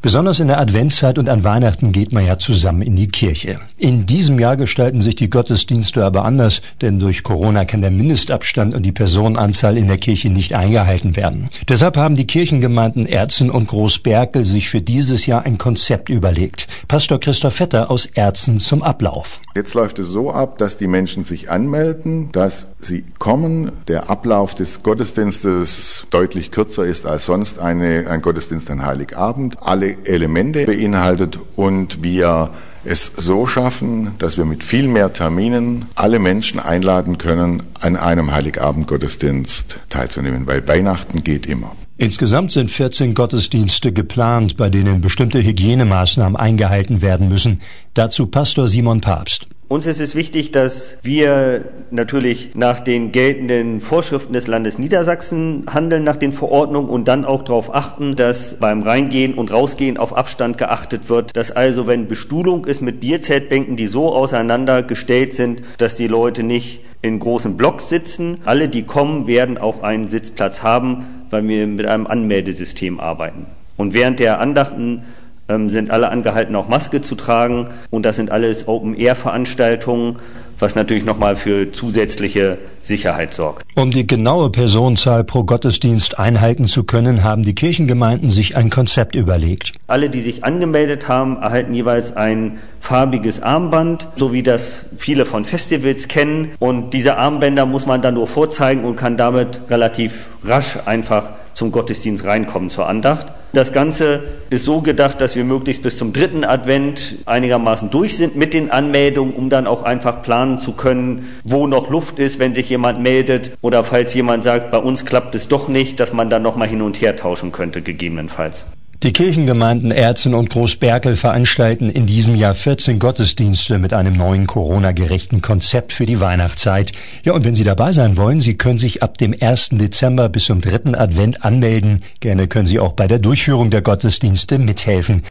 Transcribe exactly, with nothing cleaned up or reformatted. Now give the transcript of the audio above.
Besonders in der Adventszeit und an Weihnachten geht man ja zusammen in die Kirche. In diesem Jahr gestalten sich die Gottesdienste aber anders, denn durch Corona kann der Mindestabstand und die Personenanzahl in der Kirche nicht eingehalten werden. Deshalb haben die Kirchengemeinden Erzen und Großberkel sich für dieses Jahr ein Konzept überlegt. Pastor Christoph Vetter aus Erzen zum Ablauf. Jetzt läuft es so ab, dass die Menschen sich anmelden, dass sie kommen. Der Ablauf des Gottesdienstes deutlich kürzer ist als sonst eine, ein Gottesdienst an Heiligabend. Alle Elemente beinhaltet und wir es so schaffen, dass wir mit viel mehr Terminen alle Menschen einladen können, an einem Heiligabend-Gottesdienst teilzunehmen, weil Weihnachten geht immer. Insgesamt sind vierzehn Gottesdienste geplant, bei denen bestimmte Hygienemaßnahmen eingehalten werden müssen. Dazu Pastor Simon Papst. Uns ist es wichtig, dass wir natürlich nach den geltenden Vorschriften des Landes Niedersachsen handeln, nach den Verordnungen und dann auch darauf achten, dass beim Reingehen und Rausgehen auf Abstand geachtet wird, dass also, wenn Bestuhlung ist mit Bierzeltbänken, die so auseinandergestellt sind, dass die Leute nicht in großen Blocks sitzen. Alle, die kommen, werden auch einen Sitzplatz haben, weil wir mit einem Anmeldesystem arbeiten. Und während der Andachten ähm, sind alle angehalten, auch Maske zu tragen. Und das sind alles Open-Air-Veranstaltungen, was natürlich nochmal für zusätzliche Sicherheit sorgt. Um die genaue Personenzahl pro Gottesdienst einhalten zu können, haben die Kirchengemeinden sich ein Konzept überlegt. Alle, die sich angemeldet haben, erhalten jeweils ein farbiges Armband, so wie das viele von Festivals kennen. Und diese Armbänder muss man dann nur vorzeigen und kann damit relativ rasch einfach zum Gottesdienst reinkommen, zur Andacht. Das Ganze ist so gedacht, dass wir möglichst bis zum dritten Advent einigermaßen durch sind mit den Anmeldungen, um dann auch einfach planen zu können, wo noch Luft ist, wenn sich jemand meldet oder falls jemand sagt, bei uns klappt es doch nicht, dass man dann nochmal hin und her tauschen könnte, gegebenenfalls. Die Kirchengemeinden Erzen und Großberkel veranstalten in diesem Jahr vierzehn Gottesdienste mit einem neuen Corona-gerechten Konzept für die Weihnachtszeit. Ja, und wenn Sie dabei sein wollen, Sie können sich ab dem ersten Dezember bis zum dritten Advent anmelden. Gerne können Sie auch bei der Durchführung der Gottesdienste mithelfen.